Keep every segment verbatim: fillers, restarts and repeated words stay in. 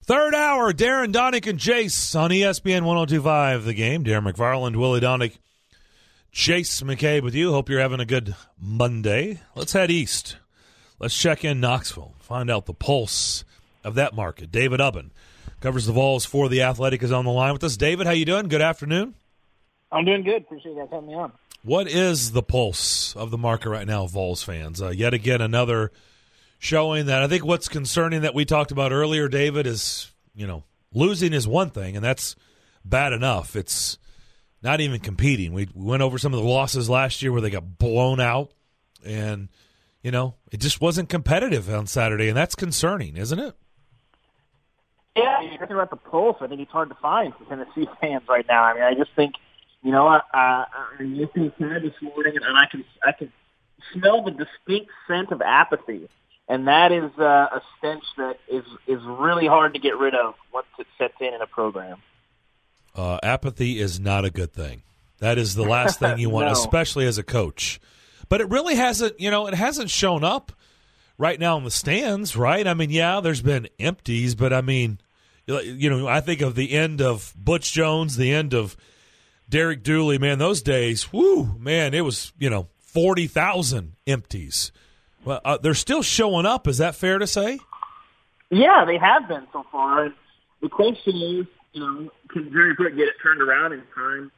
Third hour, Darren Donick and Jace on E S P N one oh two point five The Game. Darren McFarland, Willie Donick, Jace McCabe with you. Hope you're having a good Monday. Let's head east. Let's check in Knoxville, find out the pulse of that market. David Ubben covers the Vols for The Athletic, is on the line with us. David, how you doing? Good afternoon. I'm doing good. Appreciate you guys having me on. What is the pulse of the market right now, Vols fans? Uh, yet again, another showing that I think what's concerning that we talked about earlier, David, is, you know, losing is one thing, and that's bad enough. It's not even competing. We, we went over some of the losses last year where they got blown out, and, you know, it just wasn't competitive on Saturday, and that's concerning, isn't it? Yeah, you're talking about the pulse. I think it's hard to find for Tennessee fans right now. I mean, I just think, you know, I, I, I'm listening to this morning, and I can I can smell the distinct scent of apathy. And that is uh, a stench that is, is really hard to get rid of once it sets in in a program. Uh, apathy is not a good thing. That is the last thing you want, No. especially as a coach. But it really hasn't, you know, it hasn't shown up right now in the stands, right? I mean, yeah, there's been empties, but I mean, you know, I think of the end of Butch Jones, the end of Derek Dooley, man, those days, whoo, man, it was, you know, forty thousand empties. Well, uh, they're still showing up. Is that fair to say? Yeah, they have been so far. And the question is, you know, can Jerry Pruitt get it turned around in time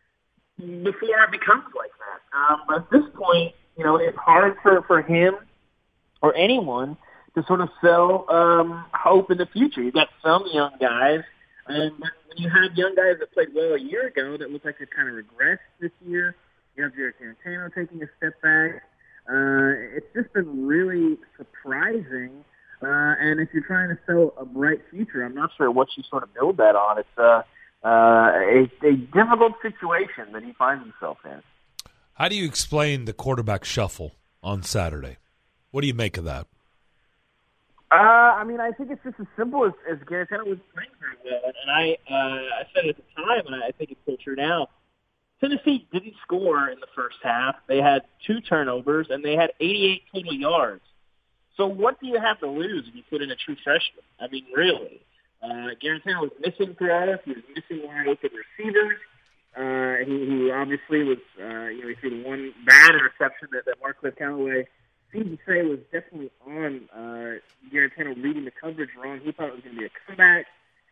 before it becomes like that? Um, but at this point, you know, it's hard for, for him or anyone to sort of sell um, hope in the future. You've got some young guys, um, but when you have young guys that played well a year ago that look like they kind of regressed this year, you have Jarrett Tarantino taking a step back. Uh, it's just been really surprising. Uh, and if you're trying to sell a bright future, I'm not sure what you sort of build that on. It's uh, uh, a, a difficult situation that he finds himself in. How do you explain the quarterback shuffle on Saturday? What do you make of that? Uh, I mean, I think it's just as simple as, as Garantano was playing very well. And I, uh, I said it at the time, and I think it's still true now, Tennessee didn't score in the first half. They had two turnovers, and they had eighty-eight total yards. So what do you have to lose if you put in a true freshman? I mean, really. Uh, Garantano was missing throws. He was missing wide open receivers. Uh, he, he obviously was, uh, you know, he threw the one bad interception that, that Marquez Callaway seemed to say was definitely on uh, Garantano reading the coverage wrong. He thought it was going to be a comeback.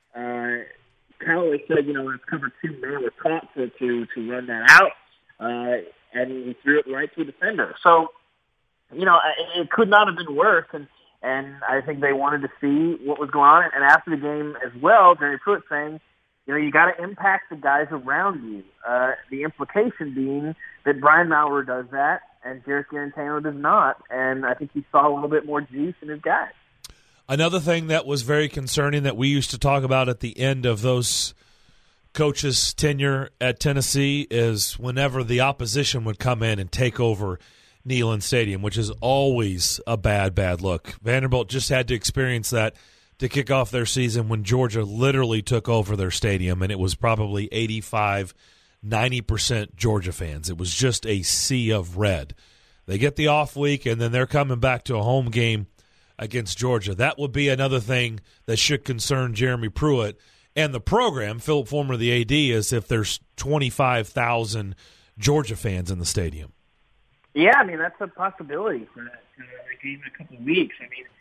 Uh, Callaway said, you know, it's cover two man was caught to, to, to run that out, uh, and he threw it right to a defender. So, you know, it, it could not have been worse, and, and I think they wanted to see what was going on. And after the game as well, Jerry Pruitt saying, you know, you got to impact the guys around you. Uh, the implication being that Brian Maurer does that, and Jarrett Garantano does not. And I think he saw a little bit more juice in his guys. Another thing that was very concerning that we used to talk about at the end of those coaches' tenure at Tennessee is whenever the opposition would come in and take over Neyland Stadium, which is always a bad, bad look. Vanderbilt just had to experience that to kick off their season when Georgia literally took over their stadium, and it was probably eighty-five, ninety percent Georgia fans. It was just a sea of red. They get the off week, and then they're coming back to a home game against Georgia. That would be another thing that should concern Jeremy Pruitt and the program. Philip Fulmer, the A D, is if there's twenty-five thousand Georgia fans in the stadium. Yeah, I mean, that's a possibility for that, uh, that game in a couple of weeks. I mean,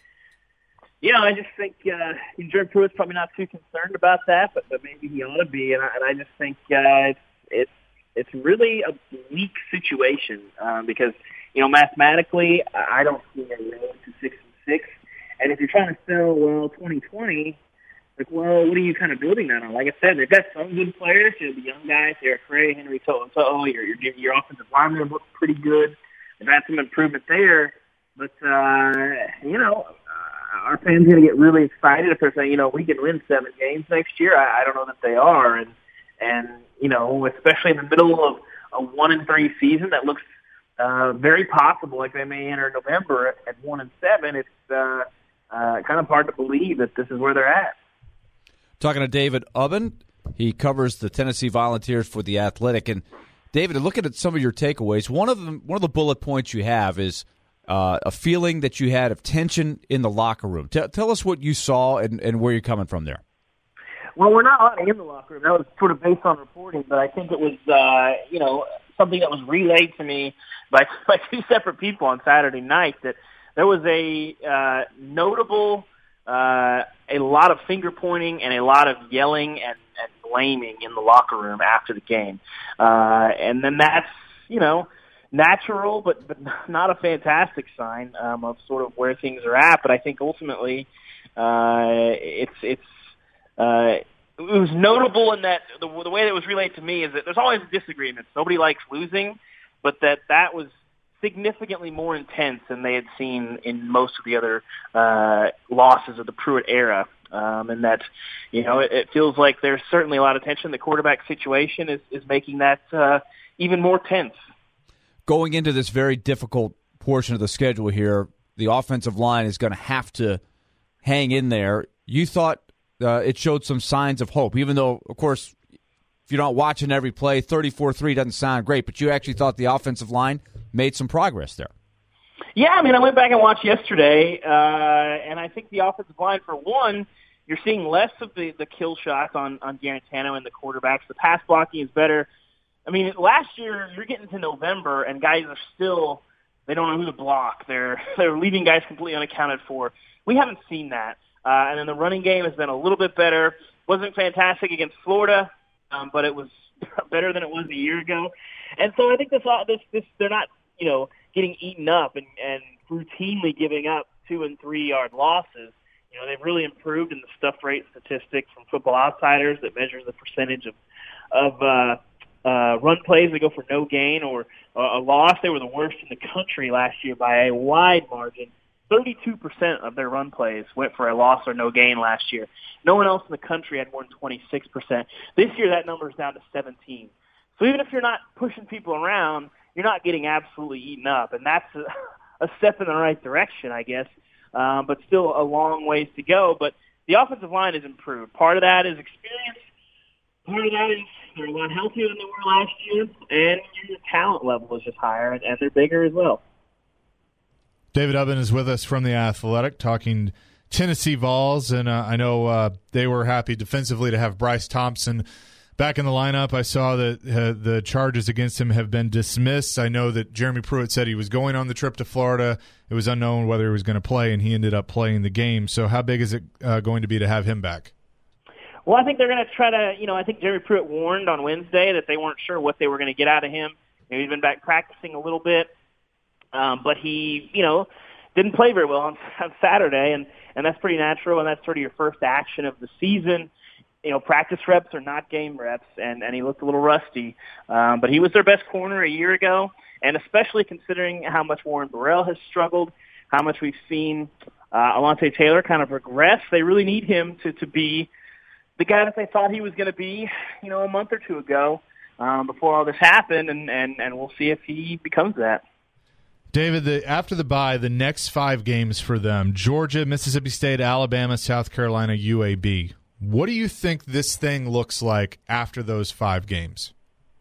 you know, I just think uh, Jeremy Pruitt's probably not too concerned about that, but, but maybe he ought to be. And I, and I just think uh, it's, it's, it's really a bleak situation uh, because, you know, mathematically, I don't see a road to six and six. And if you're trying to sell, well, twenty twenty, like, well, what are you kind of building that on? Like I said, they've got some good players. You know, the young guys, Eric Ray, Henry To'oTo'o, your, your, your offensive linemen look pretty good. They've had some improvement there. But, uh, you know, uh, our fans going to get really excited if they're saying, you know, we can win seven games next year. I, I don't know that they are. And, and, you know, especially in the middle of a one and three season that looks uh, very possible, like they may enter November at, at one and seven, it's uh, uh, kind of hard to believe that this is where they're at. Talking to David Ubben. He covers the Tennessee Volunteers for The Athletic. And, David, looking at some of your takeaways, one of them, one of the bullet points you have is uh, a feeling that you had of tension in the locker room. T- tell us what you saw and, and where you're coming from there. Well, we're not allowed in the locker room. That was sort of based on reporting, but I think it was, uh, you know, something that was relayed to me by, by two separate people on Saturday night, that there was a uh, notable, uh, a lot of finger pointing and a lot of yelling and, and blaming in the locker room after the game. Uh, and then that's, you know, natural, but, but not a fantastic sign um, of sort of where things are at. But I think ultimately uh, it's it's uh, it was notable in that the, the way that it was relayed to me is that there's always disagreements. Nobody likes losing, but that that was significantly more intense than they had seen in most of the other uh, losses of the Pruitt era. Um, and that, you know, it, it feels like there's certainly a lot of tension. The quarterback situation is, is making that uh, even more tense. Going into this very difficult portion of the schedule here, the offensive line is going to have to hang in there. You thought uh, it showed some signs of hope, even though, of course, if you're not watching every play, thirty-four three doesn't sound great, but you actually thought the offensive line made some progress there. Yeah, I mean, I went back and watched yesterday, uh, and I think the offensive line, for one, you're seeing less of the, the kill shots on, on Garantano and the quarterbacks. The pass blocking is better. I mean, last year, you're getting to November, and guys are still, they don't know who to block. They're they're leaving guys completely unaccounted for. We haven't seen that. Uh, and then the running game has been a little bit better. Wasn't fantastic against Florida, um, but it was better than it was a year ago. And so I think this, this, this they're not, you know, getting eaten up and, and routinely giving up two and three yard losses. You know, they've really improved in the stuff rate statistics from Football Outsiders that measures the percentage of of uh, uh, run plays that go for no gain or uh, a loss. They were the worst in the country last year by a wide margin. thirty-two percent of their run plays went for a loss or no gain last year. No one else in the country had more than twenty-six percent. This year, that number is down to seventeen. So even if you're not pushing people around, you're not getting absolutely eaten up, and that's a, a step in the right direction, I guess, um, but still a long ways to go. But the offensive line has improved. Part of that is experience. Part of that is they're a lot healthier than they were last year, and your talent level is just higher, and, and they're bigger as well. David Ubben is with us from The Athletic talking Tennessee Vols, and uh, I know uh, they were happy defensively to have Bryce Thompson back in the lineup. I saw that uh, the charges against him have been dismissed. I know that Jeremy Pruitt said he was going on the trip to Florida. It was unknown whether he was going to play, and he ended up playing the game. So how big is it uh, going to be to have him back? Well, I think they're going to try to, you know, I think Jeremy Pruitt warned on Wednesday that they weren't sure what they were going to get out of him. You know, he's been back practicing a little bit, um, but he, you know, didn't play very well on, on Saturday, and, and that's pretty natural, and that's sort of your first action of the season. You know, practice reps are not game reps, and, and he looked a little rusty. Um, but he was their best corner a year ago, and especially considering how much Warren Burrell has struggled, how much we've seen uh, Alontae Taylor kind of regress, they really need him to, to be the guy that they thought he was going to be, you know, a month or two ago um, before all this happened, and, and, and we'll see if he becomes that. David, the, after the bye, the next five games for them, Georgia, Mississippi State, Alabama, South Carolina, U A B. What do you think this thing looks like after those five games?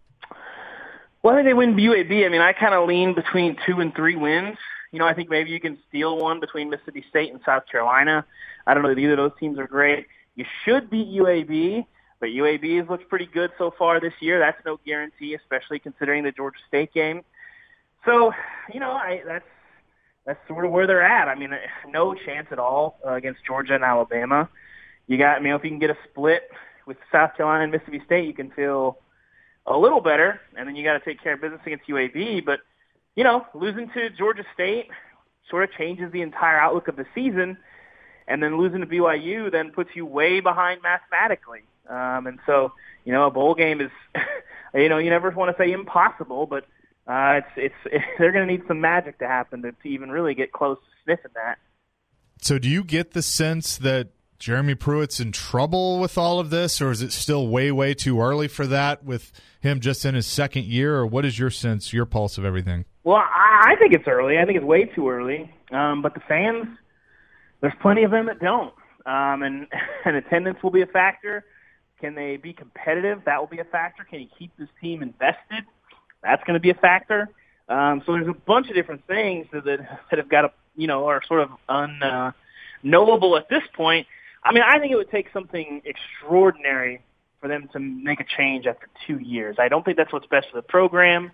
Well, I think they win U A B. I mean, I kind of lean between two and three wins. You know, I think maybe you can steal one between Mississippi State and South Carolina. I don't know that either of those teams are great. You should beat U A B, but U A B has looked pretty good so far this year. That's no guarantee, especially considering the Georgia State game. So, you know, I, that's that's sort of where they're at. I mean, no chance at all uh, against Georgia and Alabama. You got, I mean, if you can get a split with South Carolina and Mississippi State, you can feel a little better, and then you got to take care of business against U A B. But, you know, losing to Georgia State sort of changes the entire outlook of the season, and then losing to B Y U then puts you way behind mathematically. Um, and so, you know, a bowl game is, you know, you never want to say impossible, but uh, it's it's it, they're going to need some magic to happen to, to even really get close to sniffing that. So do you get the sense that Jeremy Pruitt's in trouble with all of this, or is it still way, way too early for that with him just in his second year, or what is your sense, your pulse of everything? Well, I, I think it's early. I think it's way too early. Um, but the fans, there's plenty of them that don't. Um, and, and attendance will be a factor. Can they be competitive? That will be a factor. Can he keep this team invested? That's going to be a factor. Um, so there's a bunch of different things that that have got to, you know, are sort of unknowable uh, at this point. I mean, I think it would take something extraordinary for them to make a change after two years. I don't think that's what's best for the program.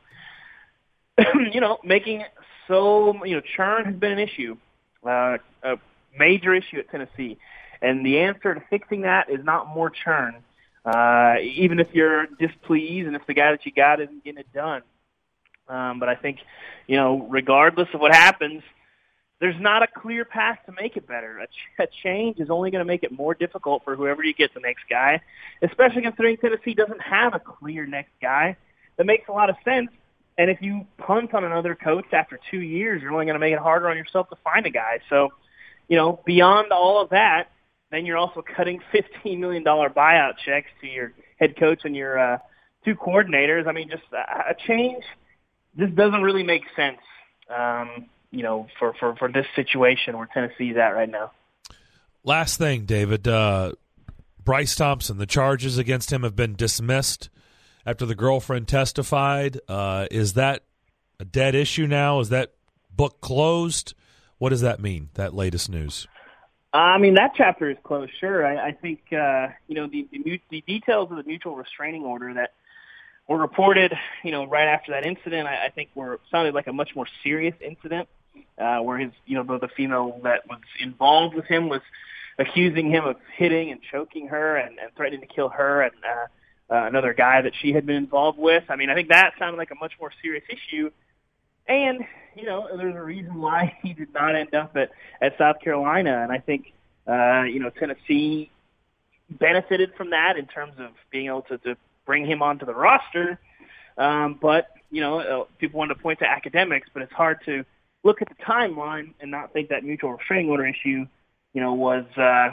you know, making so, you know, churn has been an issue, uh, a major issue at Tennessee. And the answer to fixing that is not more churn, uh, even if you're displeased and if the guy that you got isn't getting it done. Um, but I think, you know, regardless of what happens, there's not a clear path to make it better. A, ch- a change is only going to make it more difficult for whoever you get the next guy, especially considering Tennessee doesn't have a clear next guy. That makes a lot of sense. And if you punt on another coach after two years, you're only going to make it harder on yourself to find a guy. So, you know, beyond all of that, then you're also cutting fifteen million dollars buyout checks to your head coach and your uh, two coordinators. I mean, just a, a change just doesn't really make sense. Um, you know, for, for, for this situation where Tennessee's at right now. Last thing, David, uh, Bryce Thompson, the charges against him have been dismissed after the girlfriend testified. Uh, is that a dead issue now? Is that book closed? What does that mean, that latest news? I mean, that chapter is closed, sure. I, I think, uh, you know, the, the, the details of the mutual restraining order that were reported, you know, right after that incident, I, I think were sounded like a much more serious incident. Uh, where his, you know, the, the female that was involved with him was accusing him of hitting and choking her and, and threatening to kill her and uh, uh, another guy that she had been involved with. I mean, I think that sounded like a much more serious issue. And, you know, there's a reason why he did not end up at, at South Carolina. And I think, uh, you know, Tennessee benefited from that in terms of being able to, to bring him onto the roster. Um, but, you know, uh, people want to point to academics, but it's hard to look at the timeline and not think that mutual restraining order issue, you know, was uh,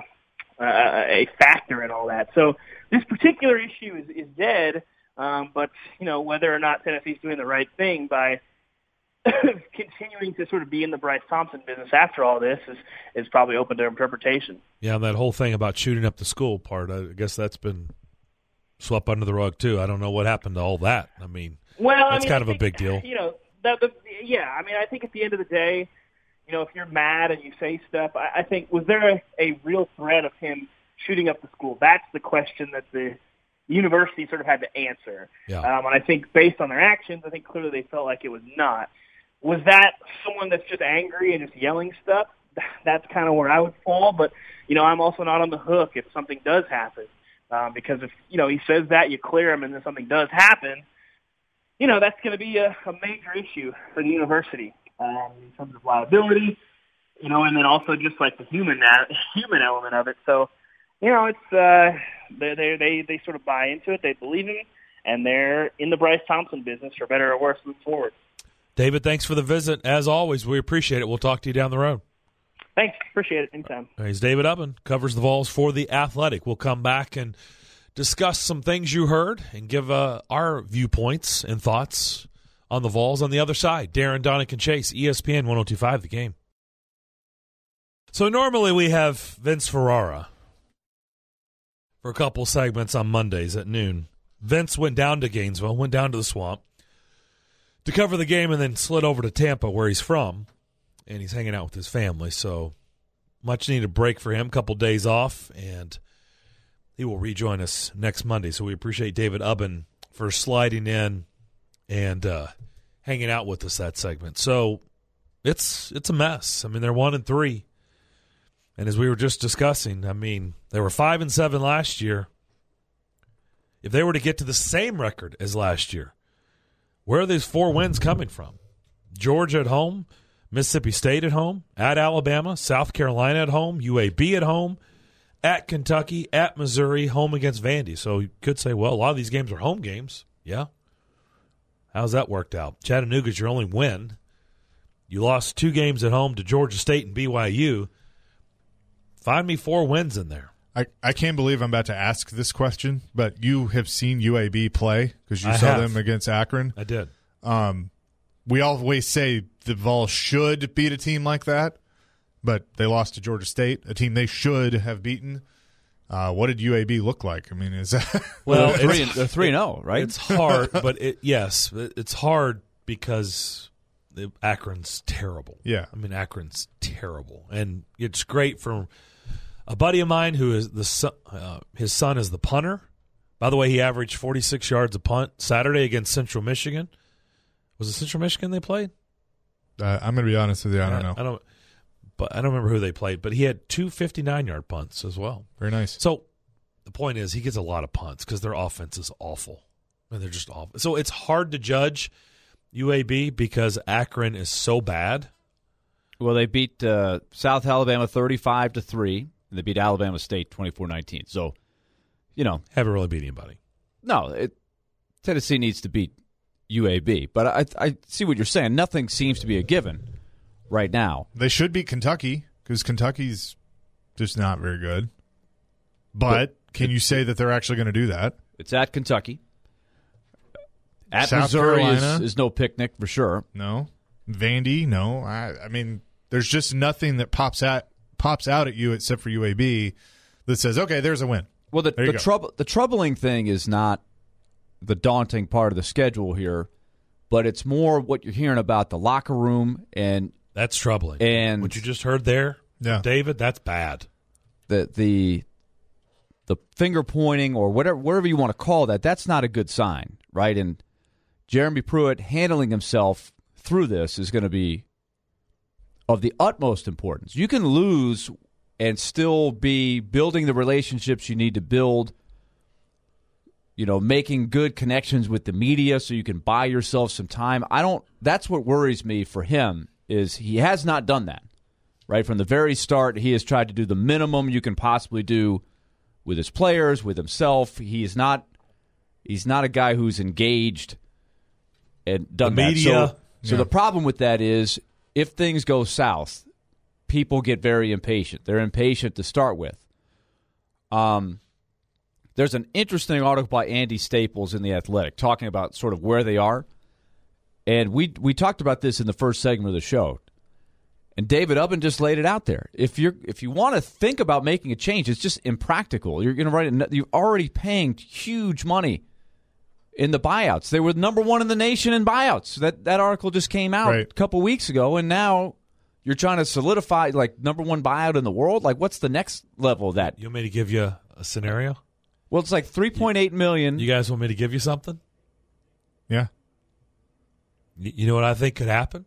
a factor in all that. So this particular issue is, is dead, um, but, you know, whether or not Tennessee's doing the right thing by continuing to sort of be in the Bryce Thompson business after all this is, is probably open to interpretation. Yeah, that whole thing about shooting up the school part, I guess that's been swept under the rug too. I don't know what happened to all that. I mean, well, that's I mean, kind I of think, a big deal. You know, the, the, yeah, I mean, I think at the end of the day, you know, if you're mad and you say stuff, I, I think, was there a, a real threat of him shooting up the school? That's the question that the university sort of had to answer. Yeah. Um, and I think based on their actions, I think clearly they felt like it was not. Was that someone that's just angry and just yelling stuff? That's kind of where I would fall. But, you know, I'm also not on the hook if something does happen. Um, because if, you know, he says that, you clear him, and then something does happen, you know, that's going to be a, a major issue for the university um, in terms of liability, you know, and then also just like the human human element of it. So, you know, it's uh, they they they they sort of buy into it, they believe in it, and they're in the Bryce Thompson business for better or worse moving forward. David, thanks for the visit. As always, we appreciate it. We'll talk to you down the road. Thanks, appreciate it. Anytime. He's David Ubben, covers the Vols for The Athletic. We'll come back and discuss some things you heard and give uh, our viewpoints and thoughts on the Vols on the other side. Darren, Donick, and Chase, E S P N one oh two point five The Game. So normally we have Vince Ferrara for a couple segments on Mondays at noon. Vince went down to Gainesville, went down to the Swamp to cover the game and then slid over to Tampa where he's from, and he's hanging out with his family. So much needed break for him, couple days off, and he will rejoin us next Monday. So we appreciate David Ubben for sliding in and uh, hanging out with us that segment. So it's it's a mess. I mean, they're one and three, and as we were just discussing, I mean, they were five and seven last year. If they were to get to the same record as last year, where are these four wins coming from? Georgia at home, Mississippi State at home, at Alabama, South Carolina at home, U A B at home, at Kentucky, at Missouri, home against Vandy. So you could say, well, a lot of these games are home games. Yeah. How's that worked out? Chattanooga's your only win. You lost two games at home to Georgia State and B Y U. Find me four wins in there. I, I can't believe I'm about to ask this question, but you have seen U A B play because you I saw have. them against Akron. I did. Um, we always say the Vols should beat a team like that, but they lost to Georgia State, a team they should have beaten. Uh, what did U A B look like? I mean, is that Well, they're it's- three and oh, right? It's hard, but it, yes, it's hard because the, Akron's terrible. Yeah. I mean, Akron's terrible. And it's great for a buddy of mine who is the son, uh, his son is the punter. By the way, he averaged forty-six yards a punt Saturday against Central Michigan. Was it Central Michigan they played? Uh, I'm going to be honest with you. I don't know. I don't, but I don't remember who they played. But he had two fifty-nine-yard punts as well. Very nice. So the point is, he gets a lot of punts because their offense is awful. And they're just awful. So it's hard to judge U A B because Akron is so bad. Well, they beat uh, South Alabama thirty-five to three, and they beat Alabama State twenty-four nineteen. So, you know, haven't really beat anybody. No, it, Tennessee needs to beat U A B. But I, I see what you're saying. Nothing seems to be a given right now. They should beat Kentucky because Kentucky's just not very good. But can you say that they're actually going to do that? It's at Kentucky. At South Missouri Carolina? is, is no picnic for sure. No. Vandy? No. I, I mean, there's just nothing that pops at pops out at you except for U A B that says, okay, there's a win. Well, the, There you the, go. trouble, the troubling thing is not the daunting part of the schedule here, but it's more what you're hearing about the locker room and That's troubling. And- what you just heard there, Yeah. David, that's bad. the the the finger pointing or whatever whatever you want to call that. That's not a good sign, right? And Jeremy Pruitt handling himself through this is going to be of the utmost importance. You can lose and still be building the relationships you need to build, you know, making good connections with the media so you can buy yourself some time. I don't that's what worries me for him is he has not done that. Right from the very start, he has tried to do the minimum you can possibly do with his players, with himself. He is not he's not a guy who's engaged and done The that. media. So, so Yeah. the problem with that is if things go south, people get very impatient. They're impatient to start with. Um, there's an interesting article by Andy Staples in The Athletic talking about sort of where they are. And we we talked about this in the first segment of the show. And David Ubben just laid it out there. If you're if you want to think about making a change, it's just impractical. You're going to write it. You're already paying huge money in the buyouts. They were number one in the nation in buyouts. That that article just came out Right. a couple weeks ago, and now you're trying to solidify like number one buyout in the world. Like, what's the next level of that? You want me to give you a scenario? Well, it's like three point eight million. You guys want me to give you something? Yeah. Y- You know what I think could happen?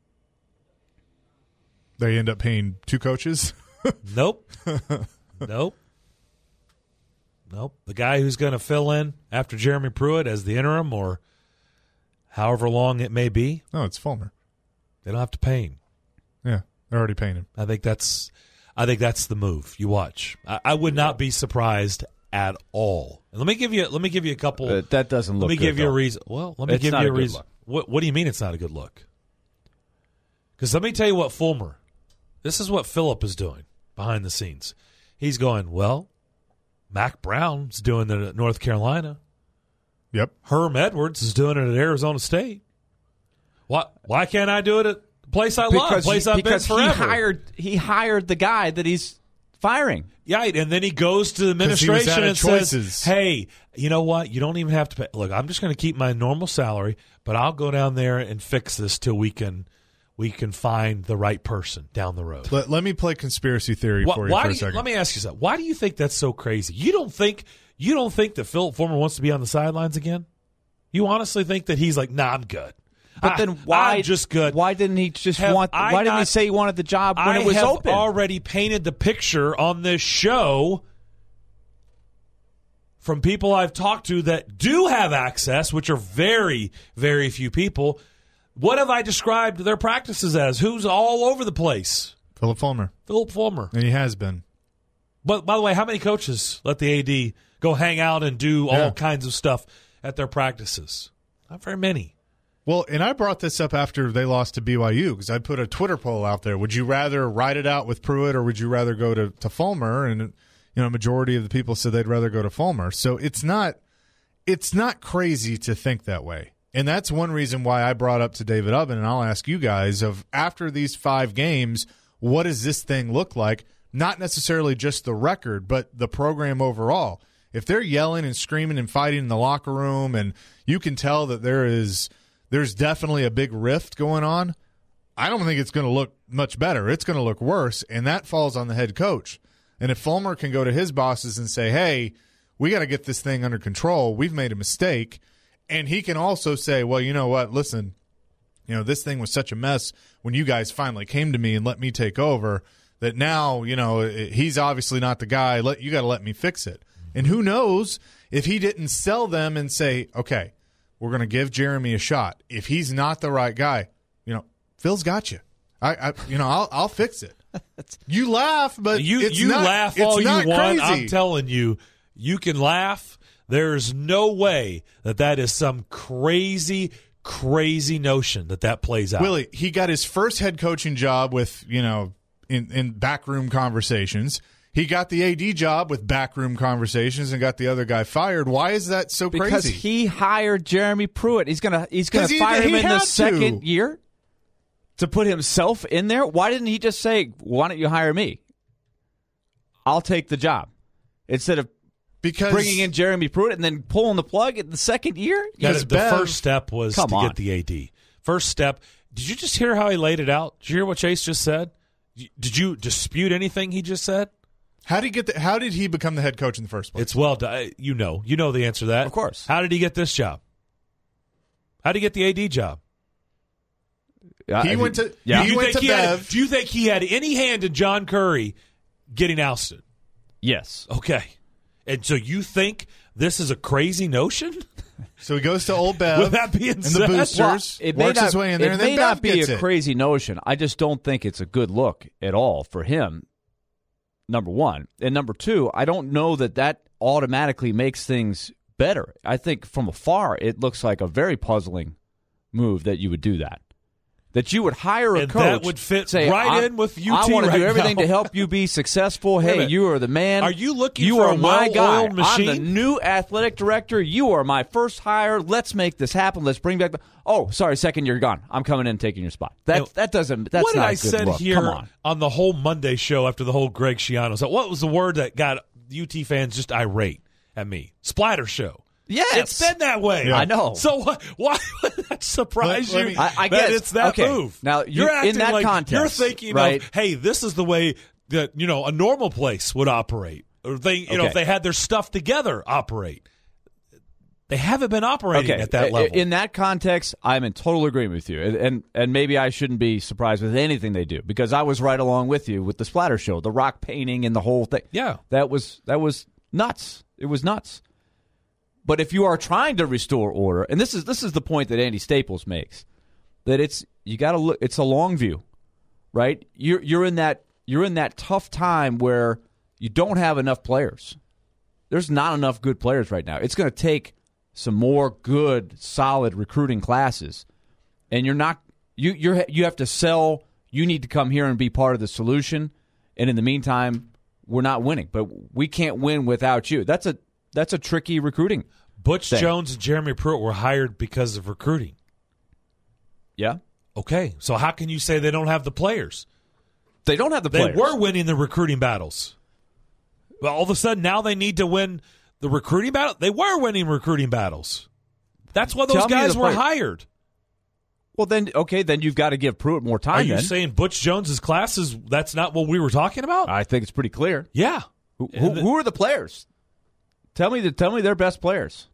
They end up paying two coaches. Nope. Nope. Nope. The guy who's going to fill in after Jeremy Pruitt as the interim or however long it may be, No, it's Fulmer. they don't have to pay him. Yeah. They're already paying him. I think that's I think that's the move. You watch. I, I would not be surprised at all. And let me give you let me give you a couple Uh, that doesn't look Let me good, give you a though. reason. Well, let me It's give not you a a good reason. look. What what do you mean it's not a good look? Cuz let me tell you what Fulmer. This is what Phillip is doing behind the scenes. He's going, well, Mac Brown's doing it at North Carolina. Yep. Herm Edwards is doing it at Arizona State. Why why can't I do it at the place I love, because place he, I've because been forever? he hired he hired the guy that he's firing. Yeah, and then he goes to the 'Cause he was administration out of and choices. says, hey, you know what? You don't even have to pay. Look, I'm just going to keep my normal salary, but I'll go down there and fix this till we can we can find the right person down the road. Let, let me play conspiracy theory Why, for you why for do a you, second. let me ask you something. Why do you think that's so crazy? You don't think you don't think that Philip Fulmer wants to be on the sidelines again? You honestly think that he's like, nah, I'm good. But I- then why I'm just good. Why didn't he just Have want? I Why didn't he not- say he wanted the job when I it was have open? already painted the picture on this show from people I've talked to that do have access, which are very, very few people. What have I described their practices as? Who's all over the place? Philip Fulmer. Philip Fulmer. And he has been. But by the way, how many coaches let the A D go hang out and do all Yeah. kinds of stuff at their practices? Not very many. Well, and I brought this up after they lost to B Y U because I put a Twitter poll out there. Would you rather ride it out with Pruitt or would you rather go to, to Fulmer? And, you know, a majority of the people said they'd rather go to Fulmer. So it's not it's not crazy to think that way. And that's one reason why I brought up to David Ubben, and I'll ask you guys, of after these five games, what does this thing look like? Not necessarily just the record, but the program overall. If they're yelling and screaming and fighting in the locker room and you can tell that there is – there's definitely a big rift going on, I don't think it's going to look much better. It's going to look worse, and that falls on the head coach. And if Fulmer can go to his bosses and say, hey, we got to get this thing under control. We've made a mistake. And he can also say, well, you know what? Listen, you know, this thing was such a mess when you guys finally came to me and let me take over that now, you know, he's obviously not the guy. Let you got to let me fix it. And who knows if he didn't sell them and say, okay, we're going to give Jeremy a shot. If he's not the right guy, you know, Phil's got you. I, I you know, I'll I'll fix it. You laugh, but you it's you not, laugh it's all you not want. crazy. I'm telling you, you can laugh. There's no way that that is some crazy, crazy notion that that plays out. Willie, he got his first head coaching job with, you know, in, in backroom conversations. He got the A D job with backroom conversations and got the other guy fired. Why is that so because crazy? Because he hired Jeremy Pruitt. He's gonna he's gonna he, fire he him in the to. second year to put himself in there. Why didn't he just say, "Why don't you hire me? I'll take the job," instead of because bringing in Jeremy Pruitt and then pulling the plug in the second year? Yeah, Because the Bev- first step was Come to on. get the A D. First step. Did you just hear how he laid it out? Did you hear what Chase just said? Did you dispute anything he just said? How did he get the, how did he become the head coach in the first place? It's well done. You know. You know the answer to that. Of course. How did he get this job? How did he get the A D job? Yeah, He went to- yeah. he do you went think to he had, Bev. do you think he had any hand in John Curry getting ousted? yes. Okay. And so you think this is a crazy notion? So he goes to Old Bev With that being and the said- boosters, Well, it may works not, his way in there, it and then may Bev not be gets a it. crazy notion. I just don't think it's a good look at all for him. Number one, and number two, I don't know that that automatically makes things better. I think from afar, it looks like a very puzzling move that you would do that. That you would hire a And coach that would fit say, right I- in with U I T want to right do everything now. to help you be successful. Wait a Hey, minute. you are the man. Are you looking You for are a my guy. well-oiled machine? I'm the new athletic director. You are my first hire. Let's make this happen. Let's bring back the. Oh, sorry, second year gone. I'm coming in and taking your spot. That Now, that doesn't. That's what did not I a good said look. here Come on. the whole Monday show after the whole Greg Schiano? So what was the word that got U T fans just irate at me? Splatter show. Yes. It's been that way. Yeah. I know. So why, why would that surprise Let- let you? me- I- I that guess- it's that okay. move. Now, you- you're in acting that like context, you're thinking right? of, hey, this is the way that you know a normal place would operate, or they, you know, Okay. if they had their stuff together, operate. They haven't been operating Okay, at that i- level. In that context, I'm in total agreement with you, and, and and maybe I shouldn't be surprised with anything they do because I was right along with you with the splatter show, the rock painting, and the whole thing. Yeah. that was that was nuts. It was nuts. But if you are trying to restore order, and this is this is the point that Andy Staples makes, that it's you got to look. It's a long view, right? You're you're in that you're in that tough time where you don't have enough players. There's not enough good players right now. It's going to take some more good, solid recruiting classes, and you're not you you're you have to sell. You need to come here and be part of the solution. And in the meantime, we're not winning, but we can't win without you. That's a that's a tricky recruiting. Butch thing. Jones and Jeremy Pruitt were hired because of recruiting. Yeah, Okay, so how can you say they don't have the players? they don't have the They players. were winning the recruiting battles. Well, all of a sudden now they need to win the recruiting battle. They were winning recruiting battles. That's why those Tell me guys the were player- hired. Well, then okay, then you've got to give Pruitt more time. Are you then. saying Butch Jones's classes? That's not what we were talking about. I think it's pretty clear. yeah. Who, who, And the- who are the players? Tell me the tell me their best players.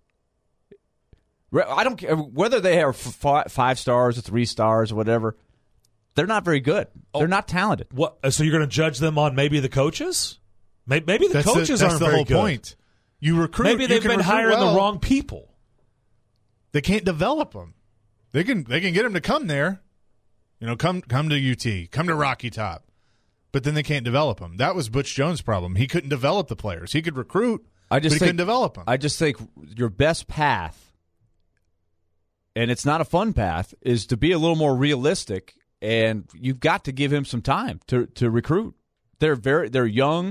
Re- I don't care whether they are f- fi- five stars or three stars or whatever. They're not very good. Oh. They're not talented. What? So you're going to judge them on maybe the coaches? May- Maybe the That's coaches the, that's aren't the very whole good. point. You recruit. Maybe you they've can been recruit hiring well. the wrong people. They can't develop them. They can they can get them to come there, you know, come come to U T, come to Rocky Top, but then they can't develop them. That was Butch Jones' problem. He couldn't develop the players. He could recruit, I just but he think, couldn't develop them. I just think your best path, and it's not a fun path, is to be a little more realistic, and you've got to give him some time to to recruit. They're very they're young.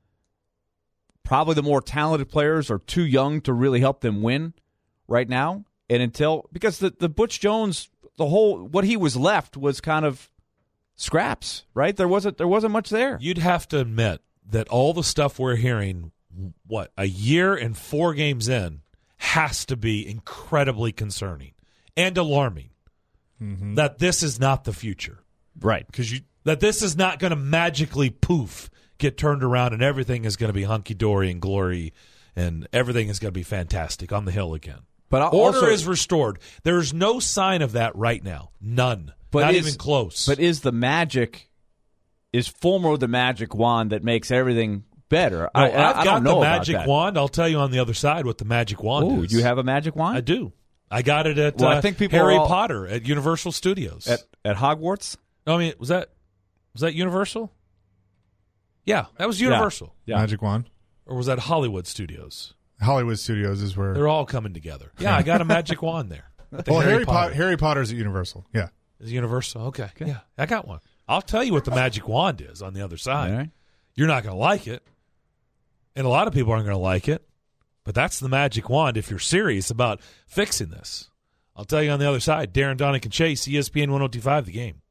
Probably the more talented players are too young to really help them win right now. And until because the, the Butch Jones, the whole what he was left was kind of scraps, right? There wasn't there wasn't much there. You'd have to admit that all the stuff we're hearing, what, a year and four games in, has to be incredibly concerning and alarming. Mm-hmm. That this is not the future. Right. Because you That this is not going to magically poof get turned around and everything is going to be hunky dory and glory and everything is going to be fantastic on the hill again. But order also, is restored. There is no sign of that right now. None. but Not is, even close. But is the magic, is Fulmer the magic wand that makes everything better? No, I, I've I, I got don't know the about magic that. wand. I'll tell you on the other side what the magic wand Oh, is. you have a magic wand? I do. I got it at Well, I uh, think people Harry are all- Potter at Universal Studios. At, at Hogwarts? I mean, was that was that Universal? Yeah, that was Universal. Yeah. magic wand. Or was that Hollywood Studios? Hollywood Studios is where. They're all coming together. Yeah, I got a magic wand there. At the well, Harry, Potter. Potter. Harry Potter's at Universal. Yeah. Is Universal? Okay. Yeah, I got one. I'll tell you what the magic wand is on the other side. All right. You're not going to like it, and a lot of people aren't going to like it, but that's the magic wand if you're serious about fixing this. I'll tell you on the other side. Darren Donick and Chase, E S P N one oh two point five, The Game.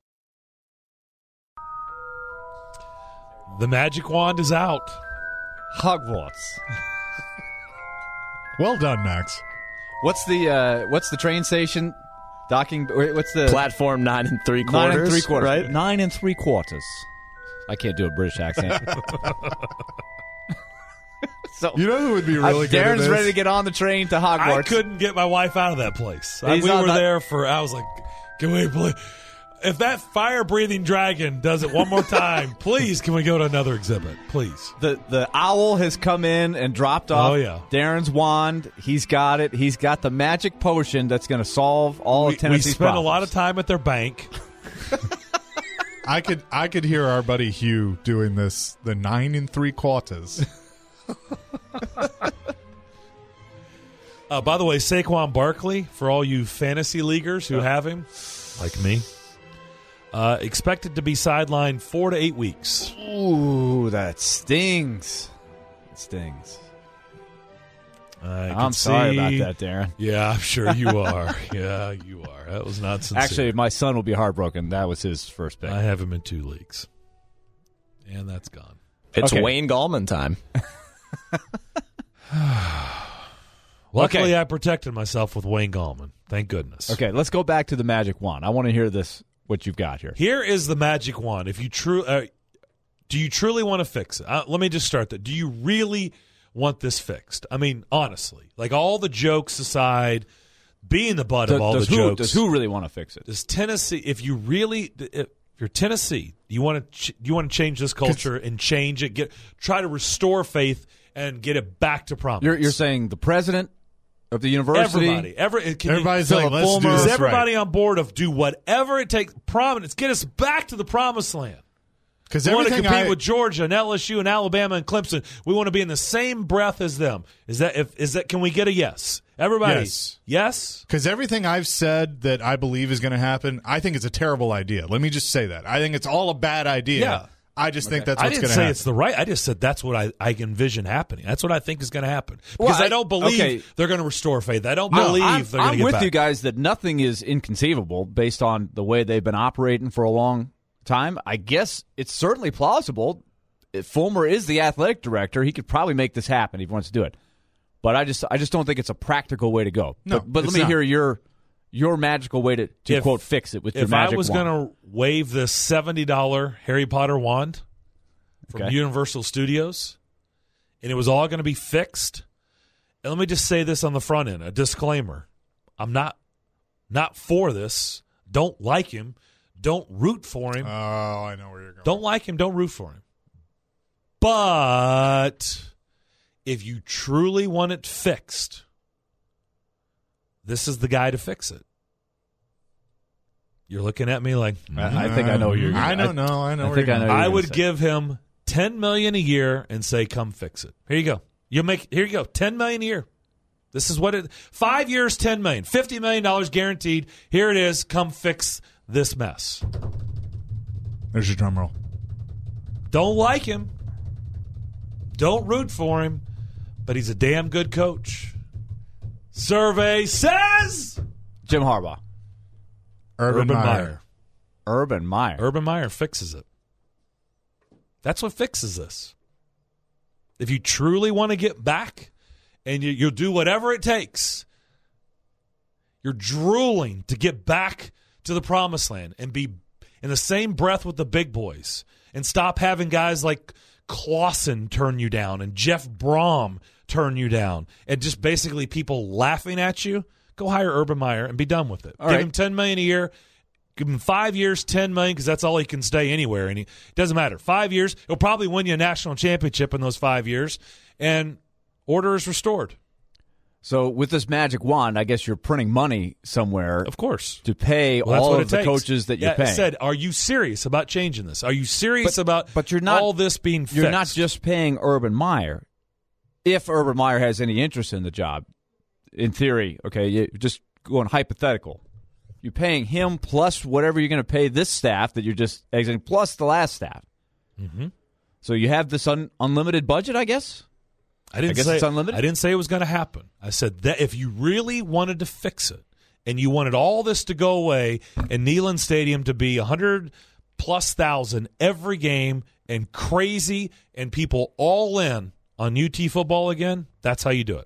The magic wand is out. Hogwarts. Well done, Max. What's the uh, what's the train station? Docking. wait, What's the Platform nine and three quarters. nine and three quarters? right? Nine and three quarters. I can't do a British accent. so You know who would be really uh, good at Darren's this? ready to get on the train to Hogwarts. I couldn't get my wife out of that place. I, He's we on were that- there for, I was like, can we please, if that fire-breathing dragon does it one more time, please, can we go to another exhibit? Please. The the owl has come in and dropped off Oh, yeah. Darren's wand. He's got it. He's got the magic potion that's going to solve all We, of Tennessee's we spent problems. a lot of time at their bank. I could I could hear our buddy Hugh doing this. The nine and three quarters. Uh, by the way, Saquon Barkley, for all you fantasy leaguers who have him, like me, uh, expected to be sidelined four to eight weeks. Ooh, that stings. It stings. I I'm can sorry see- about that, Darren. Yeah, I'm sure you are. Yeah, you are. That was not sincere. Actually, my son will be heartbroken. That was his first pick. I have him in two leagues, and that's gone. It's Okay. Wayne Gallman time. Luckily, Okay. I protected myself with Wayne Gallman. Thank goodness. Okay, let's go back to the magic wand. I want to hear this. What you've got here? Here is the magic wand. If you true, uh, do you truly want to fix it? Uh, let me just start that. Do you really want this fixed? I mean, honestly, like all the jokes aside, being the butt Does, of all does the who, jokes. does who really want to fix it? Does Tennessee? If you really, if you're Tennessee, you want to ch- you want to change this culture and change it. Get try to restore faith and get it back to prominence. You're, you're saying the president of the university? Everybody, every, can Everybody's you, like, let's do is this everybody right. on board of do whatever it takes, prominence, get us back to the promised land. Because We want to everything compete I, with Georgia and L S U and Alabama and Clemson. We want to be in the same breath as them. Is that if is that? Can we get a yes? Everybody, Yes. yes. Because everything I've said that I believe is going to happen, I think it's a terrible idea. Let me just say that. I think it's all a bad idea. Yeah. I just think that's I what's didn't going to say happen. it's the right. I just said that's what I, I envision happening. That's what I think is going to happen. Well, Because I, I- don't believe okay. they're going to restore faith. I don't No, believe I'm, they're going I'm to get with back. you guys that nothing is inconceivable based on the way they've been operating for a long time. I guess it's certainly plausible. If Fulmer is the athletic director, he could probably make this happen if he wants to do it. But I just I just don't think it's a practical way to go. No, but but let it's me not. hear your your magical way to, to If- quote fix it with your If I magic was wand. going to wave this seventy dollars Harry Potter wand from Okay. Universal Studios, and it was all going to be fixed, and let me just say this on the front end, a disclaimer. I'm not not for this. Don't like him. Don't root for him. Oh, I know where you're going. Don't like him. Don't root for him. But if you truly want it fixed, this is the guy to fix it. You're looking at me like I, I think I know where you're. I gonna- don't know. I know I where think you're I know going. you're I gonna would say. give him ten million dollars a year and say, "Come fix it." Here you go. You make here you go. ten million dollars a year. This is what it. Five years, ten million dollars, fifty million dollars guaranteed. Here it is. Come fix this mess. There's your drum roll. Don't like him. Don't root for him, but he's a damn good coach. Survey says Jim Harbaugh, Urban, Urban Meyer. Meyer. Urban Meyer. Urban Meyer fixes it. That's what fixes this. If you truly want to get back, and you, you'll do whatever it takes, you're drooling to get back to the promised land and be in the same breath with the big boys and stop having guys like Clausen turn you down and Jeff Brom turn you down and just basically people laughing at you, go hire Urban Meyer and be done with it. All Give right. him ten million dollars a year. Give him five years, ten million dollars, because that's all he can stay anywhere. And he, it doesn't matter. Five years, he'll probably win you a national championship in those five years, and order is restored. So with this magic wand, I guess you're printing money somewhere Of course. to pay Well, that's all what of it the takes. coaches that you're yeah, paying. I said, are you serious about changing this? Are you serious But- about but you're not- all this being fixed? You're not just paying Urban Meyer. If Urban Meyer has any interest in the job, in theory, okay, you just going hypothetical. You're paying him plus whatever you're going to pay this staff that you're just exiting, plus the last staff. Mm-hmm. So you have this un- unlimited budget, I guess? I didn't I guess say it's unlimited? I didn't say it was going to happen. I said that if you really wanted to fix it and you wanted all this to go away and Neyland Stadium to be one hundred plus thousand every game and crazy and people all in on U T football again, that's how you do it.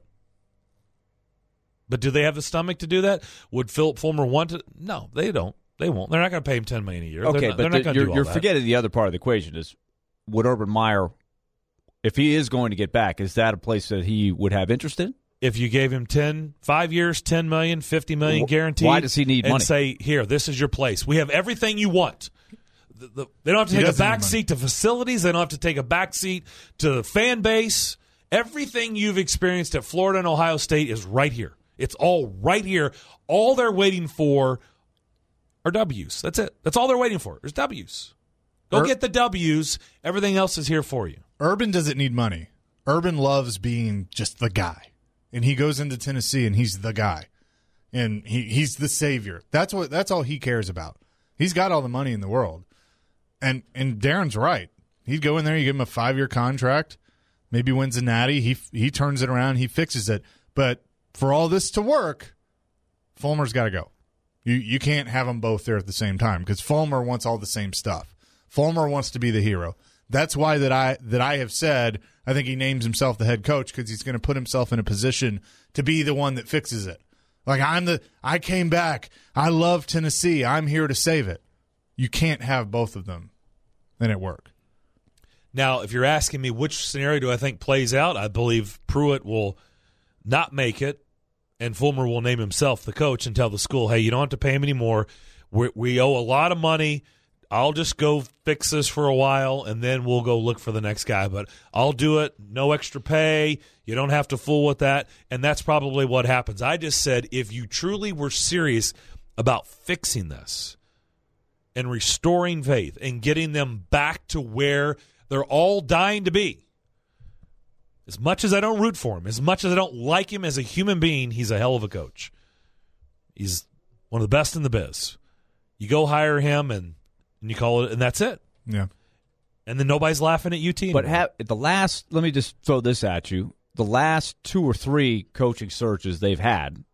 But do they have the stomach to do that? Would Philip Fulmer want to? No, they don't. They won't. They're not going to pay him ten million dollars a year. Okay, they're not, but they're not the, going to you're, do all you're that. forgetting the other part of the equation is would Urban Meyer, if he is going to get back, is that a place that he would have interest in? If you gave him ten, five years, ten million, fifty million Wh- guaranteed, why does he need and money? say, here, this is your place. We have everything you want. The, the, they don't have to He take a doesn't need back money. seat to facilities. They don't have to take a back seat to the fan base. Everything you've experienced at Florida and Ohio State is right here. It's all right here. All they're waiting for are W's. That's it. That's all they're waiting for. There's W's. Go Ur- get the W's. Everything else is here for you. Urban doesn't need money. Urban loves being just the guy. And he goes into Tennessee and he's the guy. And he, he's the savior. That's what that's all he cares about. He's got all the money in the world. And and Darren's right. He'd go in there, you give him a five-year contract, maybe wins a natty, he he turns it around, he fixes it. But for all this to work, Fulmer's got to go. You you can't have them both there at the same time because Fulmer wants all the same stuff. Fulmer wants to be the hero. That's why that I that I have said I think he names himself the head coach because he's going to put himself in a position to be the one that fixes it. Like I'm the I came back. I love Tennessee. I'm here to save it. You can't have both of them and it work. Now, if you're asking me which scenario do I think plays out, I believe Pruitt will not make it, and Fulmer will name himself the coach and tell the school, hey, you don't have to pay him anymore. We, we owe a lot of money. I'll just go fix this for a while, and then we'll go look for the next guy. But I'll do it, no extra pay. You don't have to fool with that, and that's probably what happens. I just said if you truly were serious about fixing this and restoring faith and getting them back to where they're all dying to be, as much as I don't root for him, as much as I don't like him as a human being, he's a hell of a coach. He's one of the best in the biz. You go hire him, and, and you call it, and that's it. Yeah. And then nobody's laughing at U T But anymore. ha- the last, let me just throw this at you. The last two or three coaching searches they've had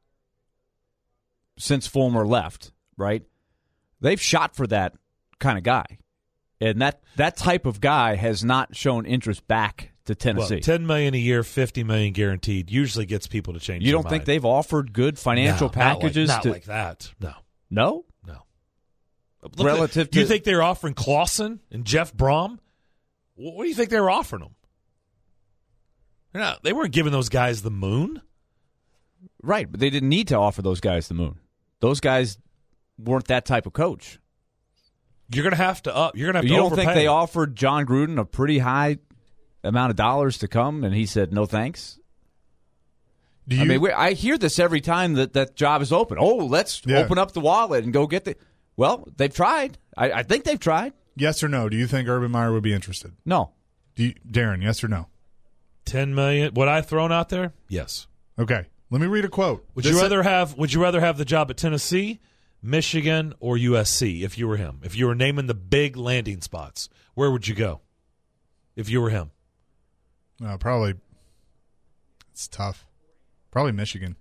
since Fulmer left, right? They've shot for that kind of guy. And that, that type of guy has not shown interest back to Tennessee. Well, ten million dollars a year, fifty million dollars guaranteed usually gets people to change you their don't think mind. they've offered good financial No, not like- packages Not to like that. No. No? No. Look, Relative do you to- think they were offering Clausen and Jeff Brom? What, what do you think they were offering them? They're not, they weren't giving those guys the moon. Right, but they didn't need to offer those guys the moon. Those guys weren't that type of coach. You're going to have to up. You're going to have You to don't think overpay. they offered John Gruden a pretty high amount of dollars to come, and he said no thanks? Do you I mean, we, I hear this every time that that job is open. Oh, let's Yeah. open up the wallet and go get the. Well, they've tried. I, I think they've tried. yes or no? Do you think Urban Meyer would be interested? No. Do you, Darren, yes or no? ten million. What I thrown out there? Yes. Okay. Let me read a quote. Would This you is- rather have Would you rather have the job at Tennessee, Michigan, or U S C if you were him? If you were naming the big landing spots, where would you go? If you were him, Uh, probably. It's tough. Probably Michigan.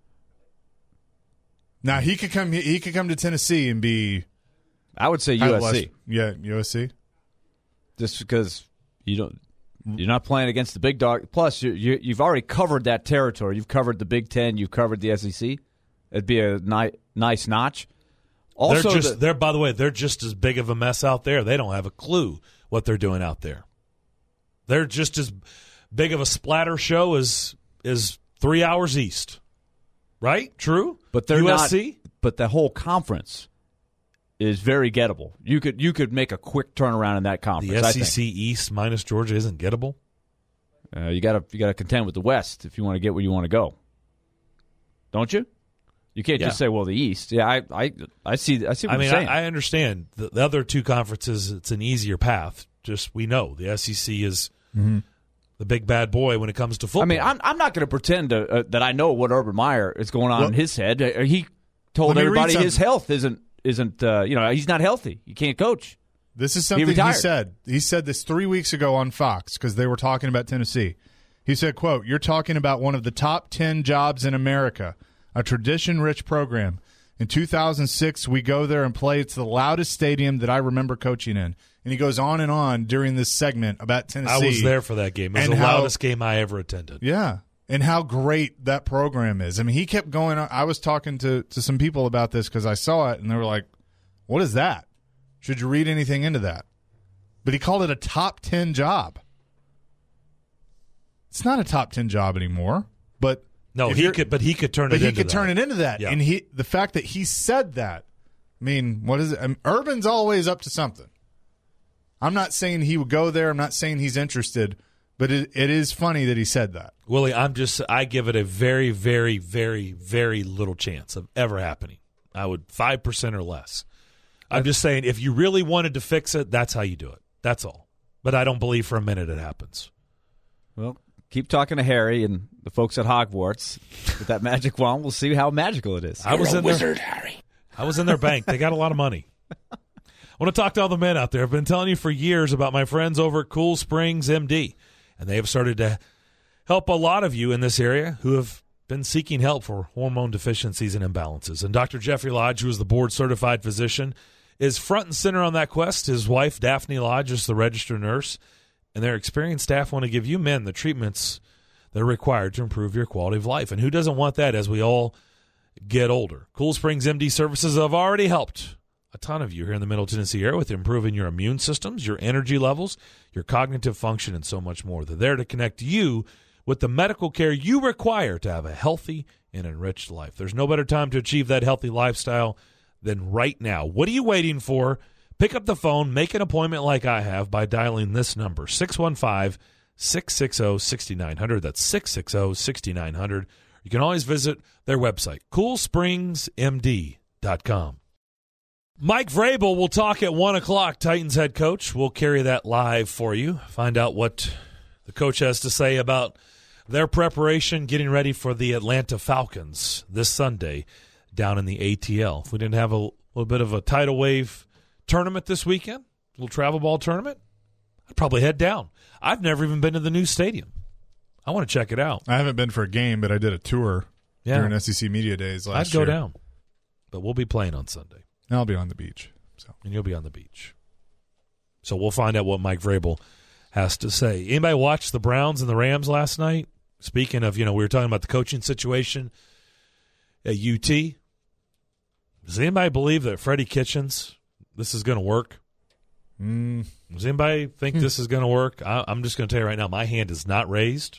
Now he could come. He could come to Tennessee and be I would say kind U of S C. less- Yeah, U S C. Just because you don't. You're not playing against the big dog. Plus, you, you, you've already covered that territory. You've covered the Big Ten. You've covered the S E C. It'd be a ni- nice notch. Also, they're just the, they're by the way, they're just as big of a mess out there. They don't have a clue what they're doing out there. They're just as big of a splatter show as is three hours east. Right? True? but they're U S C? not. But the whole conference is very gettable. You could you could make a quick turnaround in that conference. The I S E C think. East minus Georgia isn't gettable? Uh, you gotta you gotta contend with the West if you want to get where you want to go. Don't you? You can't Yeah. just say, "Well, the East." Yeah, I I, I see. I see what I mean, you're saying. I, I understand. The, the other two conferences, it's an easier path. Just we know the S E C is Mm-hmm. the big bad boy when it comes to football. I mean, I'm I'm not going to pretend to, uh, that I know what Urban Meyer is going on Well, in his head. Uh, he told let me read everybody his something. health isn't isn't uh, you know he's not healthy. He can't coach. This is something he, retired. said. He said this three weeks ago on Fox because they were talking about Tennessee. He said, quote, "You're talking about one of the top ten jobs in America, a tradition-rich program. In two thousand six, we go there and play. It's the loudest stadium that I remember coaching in." And he goes on and on during this segment about Tennessee. I was there for that game. It was and the how- loudest game I ever attended. Yeah, and how great that program is. I mean, he kept going on. I was talking to, to some people about this because I saw it, and they were like, "What is that? Should you read anything into that?" But he called it a top ten job. It's not a top ten job anymore, but No, if he you're- could, but he could turn but it he into could that. turn it into that. Yeah. And he, the fact that he said that, I mean, what is it? I mean, Urban's always up to something. I'm not saying he would go there. I'm not saying he's interested, but it, it is funny that he said that. Willie, I'm just I give it a very, very, very, very little chance of ever happening. I would five percent or less. I'm just saying if you really wanted to fix it, that's how you do it. That's all. But I don't believe for a minute it happens. Well, keep talking to Harry and the folks at Hogwarts with that magic wand. We'll see how magical it is. I was in Wizard, their, Harry. I was in their bank. They got a lot of money. I want to talk to all the men out there. I've been telling you for years about my friends over at Cool Springs M D, and they have started to help a lot of you in this area who have been seeking help for hormone deficiencies and imbalances. And Doctor Jeffrey Lodge, who is the board-certified physician, is front and center on that quest. His wife, Daphne Lodge, is the registered nurse, and their experienced staff want to give you men the treatments that are required to improve your quality of life. And who doesn't want that as we all get older? Cool Springs M D services have already helped a ton of you here in the Middle Tennessee area with improving your immune systems, your energy levels, your cognitive function, and so much more. They're there to connect you with the medical care you require to have a healthy and enriched life. There's no better time to achieve that healthy lifestyle than right now. What are you waiting for? Pick up the phone, make an appointment like I have by dialing this number, six one five, six six zero, six nine zero zero. That's six six zero, six nine zero zero. You can always visit their website, cool springs m d dot com. Mike Vrabel will talk at one o'clock, Titans head coach. We'll carry that live for you, find out what the coach has to say about their preparation, getting ready for the Atlanta Falcons this Sunday down in the A T L. If we didn't have a little bit of a tidal wave tournament this weekend, a little travel ball tournament, I'd probably head down. I've never even been to the new stadium. I want to check it out. I haven't been for a game, but I did a tour Yeah. during S E C Media Days last I'd go year. down. But we'll be playing on Sunday. And I'll be on the beach. So And you'll be on the beach. So we'll find out what Mike Vrabel has to say. Anybody watch the Browns and the Rams last night? Speaking of, you know, we were talking about the coaching situation at U T. Does anybody believe that Freddie Kitchens, this is going to work? mm, Does anybody think this is going to work? I, I'm just going to tell you right now, my hand is not raised.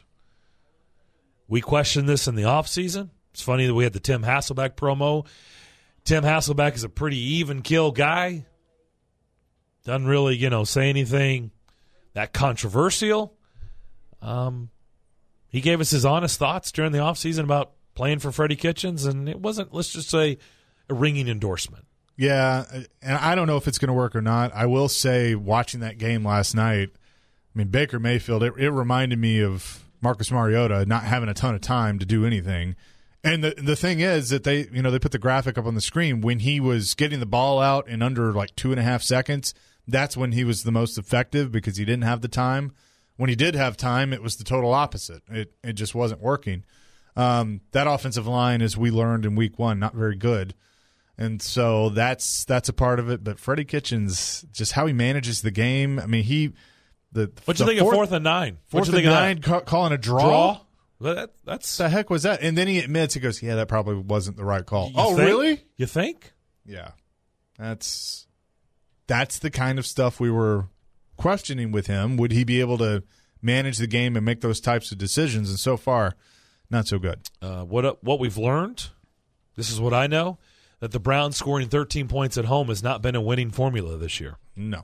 We questioned this in the offseason. It's funny that we had the Tim Hasselbeck promo. Tim Hasselbeck is a pretty even kill guy. Doesn't really, you know, say anything that controversial. Um, he gave us his honest thoughts during the offseason about playing for Freddie Kitchens, and it wasn't, let's just say, a ringing endorsement. yeah, and I don't know if it's going to work or not. I will say, watching that game last night, I mean, Baker Mayfield, it, it reminded me of Marcus Mariota not having a ton of time to do anything. And the the thing is that they, you know, they put the graphic up on the screen when he was getting the ball out in under like two and a half seconds. That's when he was the most effective because he didn't have the time. When he did have time, it was the total opposite. It it just wasn't working. Um, that offensive line, as we learned in week one, not very good. And so that's that's a part of it. But Freddie Kitchens, just how he manages the game. I mean, he the What'd you the think of fourth and nine? Fourth What'd you and think of nine, ca- calling a that? draw. Draw? Well, that, that's What the heck was that? And then he admits, he goes, "Yeah, that probably wasn't the right call." You Oh, think? really? You think? Yeah. That's that's the kind of stuff we were questioning with him. Would he be able to manage the game and make those types of decisions? And so far, not so good. Uh, what what we've learned, this is what I know, that the Browns scoring thirteen points at home has not been a winning formula this year. No.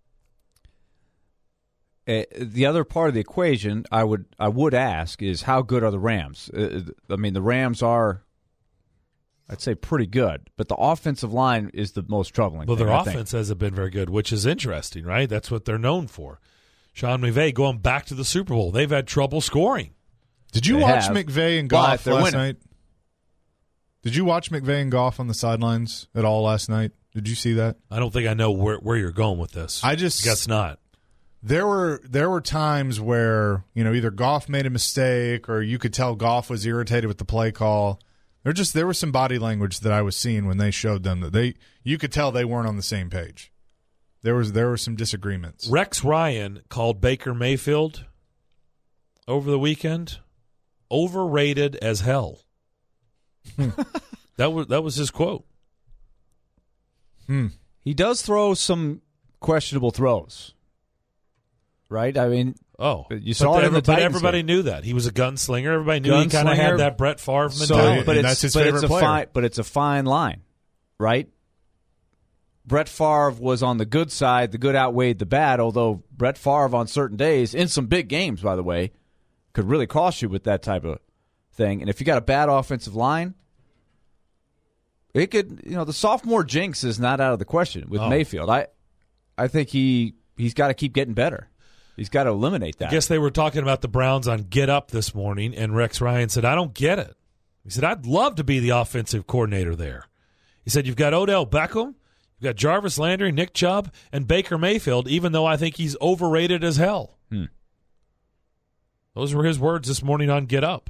Uh, the other part of the equation I would I would ask is how good are the Rams? Uh, I mean, the Rams are, I'd say, pretty good, but the offensive line is the most troubling. Well, thing, their I offense think. hasn't been very good, which is interesting, right? That's what they're known for. Sean McVay going back to the Super Bowl. They've had trouble scoring. Did you They watch have, McVay and but Goff they're last winning. night? Did you watch McVay and Goff on the sidelines at all last night? Did you see that? I don't think I know where, where you're going with this. I just guess not. There were there were times where, you know, either Goff made a mistake or you could tell Goff was irritated with the play call. There just there was some body language that I was seeing when they showed them that they you could tell they weren't on the same page. There was there were some disagreements. Rex Ryan called Baker Mayfield over the weekend overrated as hell. that was that was his quote. Hmm. He does throw some questionable throws, right? I mean, Oh, you saw but it in the every- but Titans everybody game. knew that he was a gunslinger. Everybody knew he kind of Gunslinger. had that Brett Favre So, mentality. but and it's, that's his but favorite it's a player. fine, but it's a fine line, right? Brett Favre was on the good side. The good outweighed the bad, although Brett Favre on certain days, in some big games, by the way, could really cost you with that type of thing. And if you got a bad offensive line, it could, you know, the sophomore jinx is not out of the question with Oh. Mayfield. I I think he, he's got to keep getting better. He's got to eliminate that. I guess they were talking about the Browns on Get Up this morning, and Rex Ryan said, I don't get it. He said, I'd love to be the offensive coordinator there. He said, you've got Odell Beckham, you've got Jarvis Landry, Nick Chubb, and Baker Mayfield, even though I think he's overrated as hell. Hmm. Those were his words this morning on Get Up.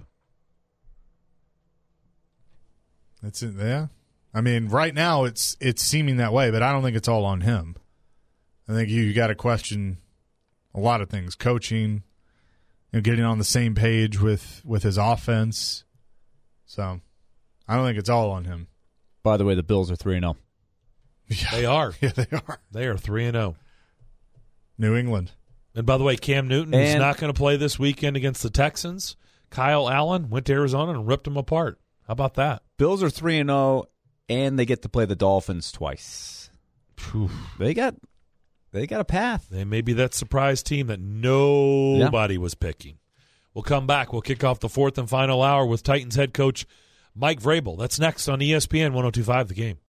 That's it. Yeah. I mean, right now it's it's seeming that way, but I don't think it's all on him. I think you, you got to question a lot of things, coaching, you know, getting on the same page with, with his offense. So I don't think it's all on him. By the way, the Bills are three and oh. Yeah. They are. Yeah, they are. They are three and oh. New England. And by the way, Cam Newton is And- not going to play this weekend against the Texans. Kyle Allen went to Arizona and ripped them apart. How about that? Bills are three and oh, and they get to play the Dolphins twice. Phew. They got they got a path. They may be that surprise team that nobody was picking. We'll come back. We'll kick off the fourth and final hour with Titans head coach Mike Vrabel. That's next on E S P N one oh two point five The Game.